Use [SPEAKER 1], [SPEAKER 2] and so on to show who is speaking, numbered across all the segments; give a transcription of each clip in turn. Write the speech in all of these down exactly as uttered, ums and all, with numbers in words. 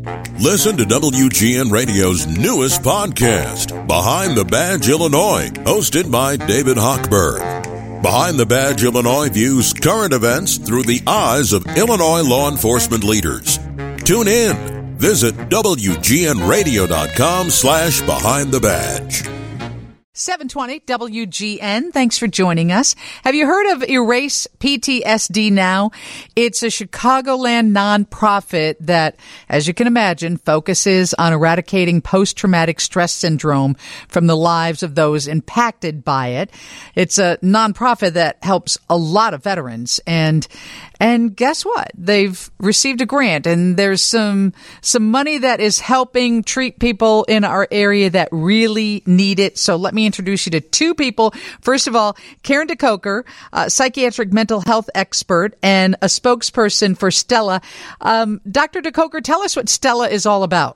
[SPEAKER 1] Listen to W G N Radio's newest podcast, Behind the Badge Illinois, hosted by David Hochberg. Behind the Badge Illinois views current events through the eyes of Illinois law enforcement leaders. Tune in. Visit W G N radio dot com slash behind the badge.
[SPEAKER 2] seven twenty W G N. Thanks for joining us. Have you heard of Erase P T S D Now? It's a Chicagoland nonprofit that, as you can imagine, focuses on eradicating post-traumatic stress syndrome from the lives of those impacted by it. It's a nonprofit that helps a lot of veterans, and And guess what? They've received a grant, and there's some some money that is helping treat people in our area that really need it. So let me introduce you to two people. First of all, Karen DeCoker, a psychiatric mental health expert and a spokesperson for Stella. Um, Doctor DeCoker, tell us what Stella is all about.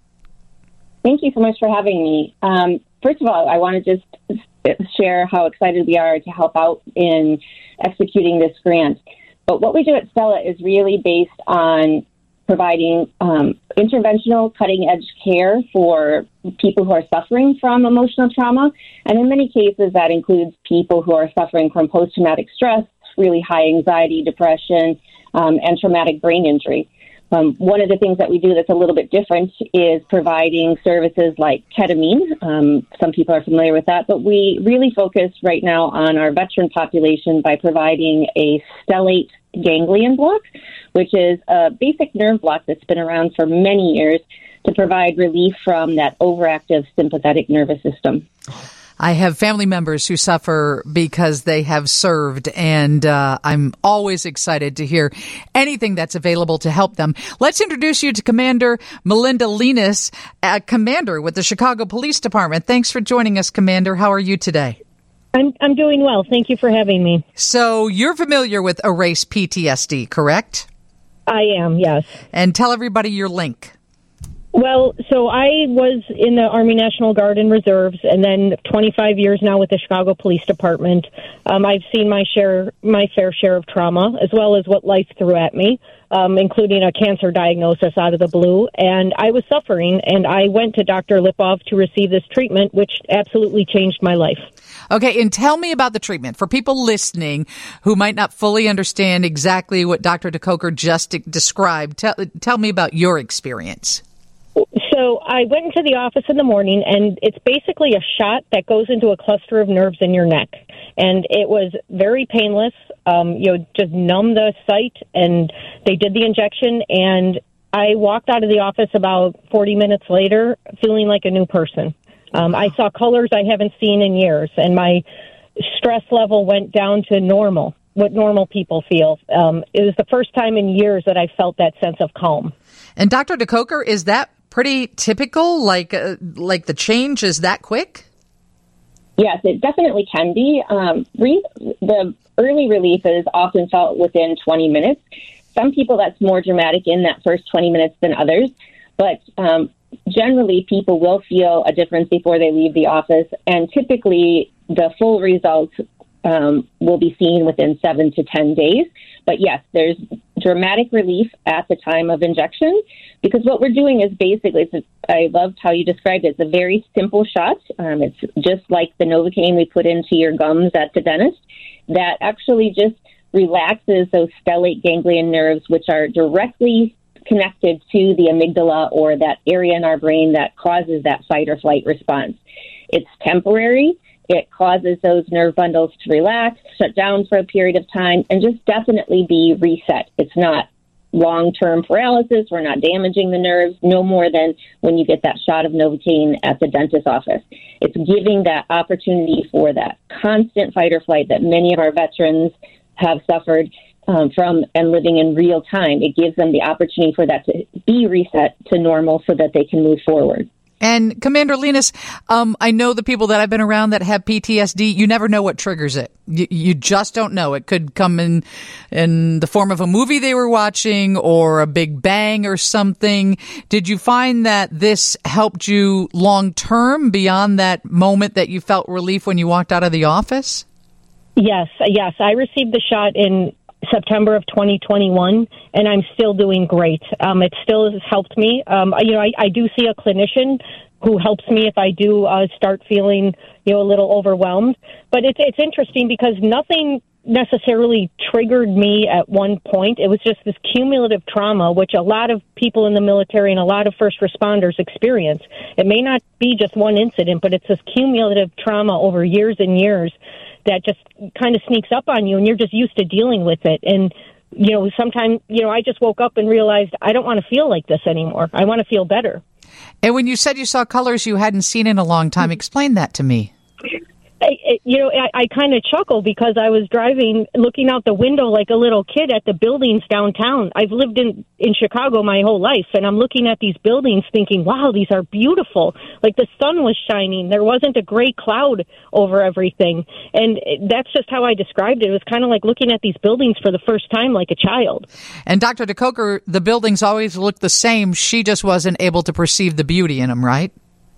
[SPEAKER 3] Thank you so much for having me. Um, first of all, I want to just share how excited we are to help out in executing this grant. But what we do at Stella is really based on providing um, interventional, cutting-edge care for people who are suffering from emotional trauma. And in many cases, that includes people who are suffering from post-traumatic stress, really high anxiety, depression, um, and traumatic brain injury. Um, one of the things that we do that's a little bit different is providing services like ketamine. Um, some people are familiar with that, but we really focus right now on our veteran population by providing a stellate ganglion block, which is a basic nerve block that's been around for many years to provide relief from that overactive sympathetic nervous system.
[SPEAKER 2] I have family members who suffer because they have served, and uh, I'm always excited to hear anything that's available to help them. Let's introduce you to Commander Melinda Linus, uh, Commander with the Chicago Police Department. Thanks for joining us, Commander. How are you today?
[SPEAKER 4] I'm I'm doing well. Thank you for having me.
[SPEAKER 2] So you're familiar with Erase P T S D, correct?
[SPEAKER 4] I am, yes.
[SPEAKER 2] And tell everybody your link.
[SPEAKER 4] Well, so I was in the Army National Guard and Reserves, and then twenty-five years now with the Chicago Police Department. Um, I've seen my share, my fair share of trauma, as well as what life threw at me, um, including a cancer diagnosis out of the blue. And I was suffering, and I went to Doctor Lipov to receive this treatment, which absolutely changed my life.
[SPEAKER 2] Okay, and tell me about the treatment. For people listening who might not fully understand exactly what Doctor DeCoker just described, tell, tell me about your experience.
[SPEAKER 4] So I went into the office in the morning, and it's basically a shot that goes into a cluster of nerves in your neck. And it was very painless. Um, you know, just numb the site, and they did the injection, and I walked out of the office about forty minutes later feeling like a new person. Um, I saw colors I haven't seen in years, and my stress level went down to normal, what normal people feel. Um, it was the first time in years that I felt that sense of calm.
[SPEAKER 2] And Doctor DeCoker, is that pretty typical? Like, uh, like the change is that quick?
[SPEAKER 3] Yes, it definitely can be. Um, re- the early relief is often felt within twenty minutes. Some people, that's more dramatic in that first twenty minutes than others. But um, generally, people will feel a difference before they leave the office. And typically, the full results um, will be seen within seven to ten days. But yes, there's dramatic relief at the time of injection, because what we're doing is basically, it's a, I loved how you described it, it's a very simple shot. Um, it's just like the Novocaine we put into your gums at the dentist that actually just relaxes those stellate ganglion nerves, which are directly connected to the amygdala, or that area in our brain that causes that fight or flight response. It's temporary. It causes those nerve bundles to relax, shut down for a period of time, and just definitely be reset. It's not long-term paralysis. We're not damaging the nerves, no more than when you get that shot of Novocaine at the dentist's office. It's giving that opportunity for that constant fight or flight that many of our veterans have suffered um, from and living in real time. It gives them the opportunity for that to be reset to normal so that they can move forward.
[SPEAKER 2] And Commander Linus, um, I know the people that I've been around that have P T S D, you never know what triggers it. You, you just don't know. It could come in in the form of a movie they were watching or a big bang or something. Did you find that this helped you long term beyond that moment that you felt relief when you walked out of the office?
[SPEAKER 4] Yes, yes. I received the shot in September of twenty twenty-one, and I'm still doing great. Um, it still has helped me. Um, you know, I, I do see a clinician who helps me if I do uh, start feeling, you know, a little overwhelmed. But it's it's interesting because nothing necessarily triggered me at one point. It was just this cumulative trauma, which a lot of people in the military and a lot of first responders experience. It may not be just one incident, but it's this cumulative trauma over years and years that just kind of sneaks up on you, and you're just used to dealing with it. And, you know, sometimes, you know, I just woke up and realized I don't want to feel like this anymore. I want to feel better.
[SPEAKER 2] And when you said you saw colors you hadn't seen in a long time, explain that to me.
[SPEAKER 4] I, you know, I, I kind of chuckle because I was driving, looking out the window like a little kid at the buildings downtown. I've lived in, in Chicago my whole life, and I'm looking at these buildings thinking, wow, these are beautiful. Like the sun was shining. There wasn't a gray cloud over everything. And that's just how I described it. It was kind of like looking at these buildings for the first time like a child.
[SPEAKER 2] And Doctor DeCoker, the buildings always look the same. She just wasn't able to perceive the beauty in them, right?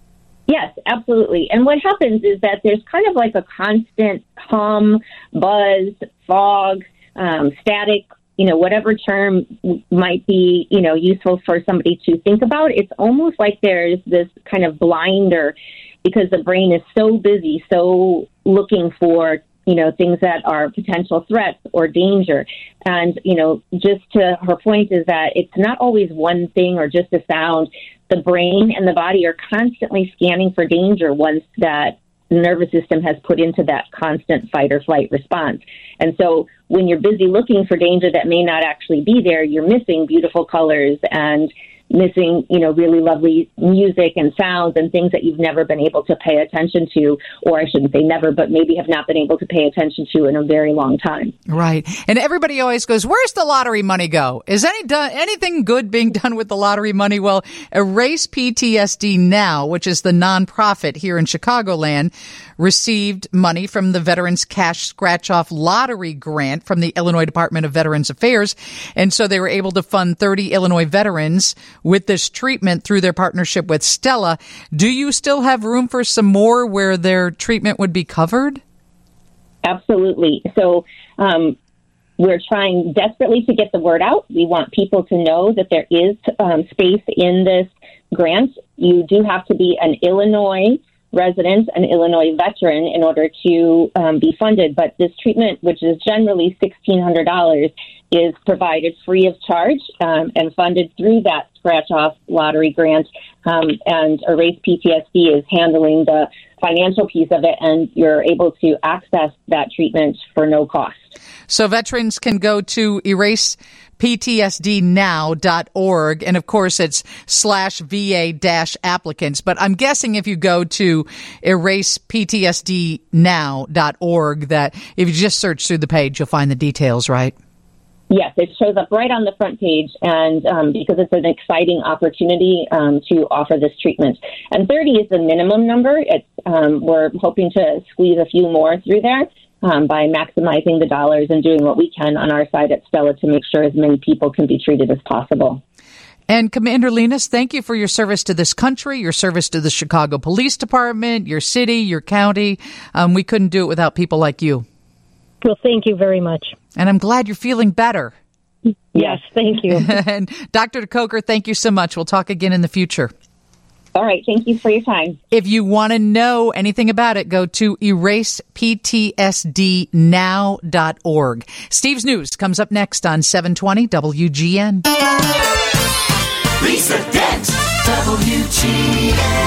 [SPEAKER 3] Yes, absolutely. And what happens is that there's kind of like a constant hum, buzz, fog, um, static, you know, whatever term might be, you know, useful for somebody to think about. It's almost like there's this kind of blinder because the brain is so busy, so looking for, you know, things that are potential threats or danger. And, you know, just to her point is that it's not always one thing or just a sound. The brain and the body are constantly scanning for danger once that nervous system has put into that constant fight or flight response. And so when you're busy looking for danger that may not actually be there, you're missing beautiful colors and missing, you know, really lovely music and sounds and things that you've never been able to pay attention to, or I shouldn't say never, but maybe have not been able to pay attention to in a very long time.
[SPEAKER 2] Right. And everybody always goes, where's the lottery money go? Is any done, anything good being done with the lottery money? Well, Erase P T S D Now, which is the nonprofit here in Chicagoland, received money from the Veterans Cash Scratch-Off Lottery Grant from the Illinois Department of Veterans Affairs. And so they were able to fund thirty Illinois veterans with this treatment through their partnership with Stella. Do you still have room for some more where their treatment would be covered?
[SPEAKER 3] Absolutely. So um, we're trying desperately to get the word out. We want people to know that there is um, space in this grant. You do have to be an Illinois resident, an Illinois veteran, in order to um, be funded. But this treatment, which is generally sixteen hundred dollars, is provided free of charge um, and funded through that scratch-off lottery grant. Um, and Erase P T S D is handling the financial piece of it, and you're able to access that treatment for no cost.
[SPEAKER 2] So veterans can go to erase P T S D now dot org, and of course it's slash V A dash applicants. But I'm guessing if you go to erase P T S D now dot org, that if you just search through the page, you'll find the details, right?
[SPEAKER 3] Yes, it shows up right on the front page, and um, because it's an exciting opportunity um, to offer this treatment. And thirty is the minimum number. It's um, we're hoping to squeeze a few more through there um, by maximizing the dollars and doing what we can on our side at Stella to make sure as many people can be treated as possible.
[SPEAKER 2] And Commander Linus, thank you for your service to this country, your service to the Chicago Police Department, your city, your county. Um, we couldn't do it without people like you.
[SPEAKER 4] Well, thank you very much.
[SPEAKER 2] And I'm glad you're feeling better.
[SPEAKER 4] Yes, thank you.
[SPEAKER 2] And Doctor DeCoker, thank you so much. We'll talk again in the future.
[SPEAKER 3] All right. Thank you for your time.
[SPEAKER 2] If you want to know anything about it, go to erase P T S D now dot org. Steve's News comes up next on seven twenty W G N.
[SPEAKER 5] Lisa Dent, W G N.